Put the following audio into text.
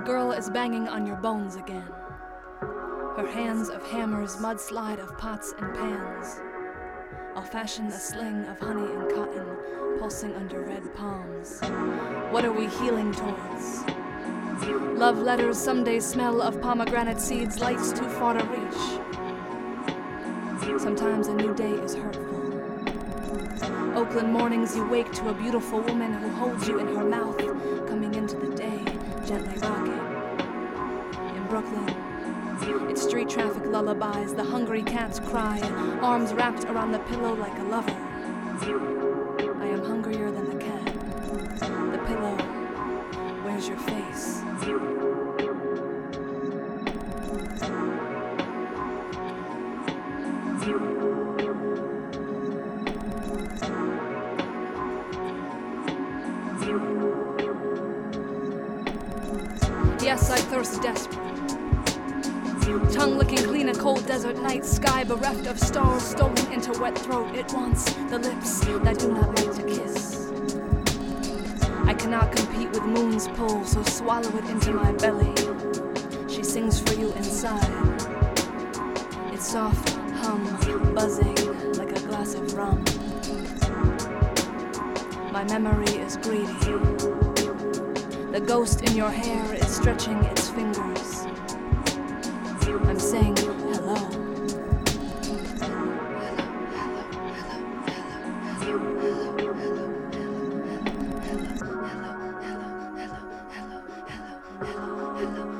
girl is banging on your bones again. Her hands of hammers mudslide of pots and pans. I'll fashion a sling of honey and cotton, pulsing under red palms. What are we healing towards? Love letters someday smell of pomegranate seeds, lights too far to reach. Sometimes a new day is hurtful. Oakland mornings you wake to a beautiful woman who holds you in her mouth, coming into the day, gently rocking. In Brooklyn, it's street traffic lullabies, the hungry cats cry, arms wrapped around the pillow like a lover. I am hungrier than the cat. The pillow, where's your face? Yes, I thirst desperate. Tongue licking clean a cold desert night sky bereft of stars stolen into wet throat. It wants the lips that do not like to kiss. I cannot compete with moon's pull, so swallow it into my belly. She sings for you inside. Its soft hum buzzing like a glass of rum. My memory is greedy. The ghost in your hair is stretching its fingers. I'm saying hello. Hello.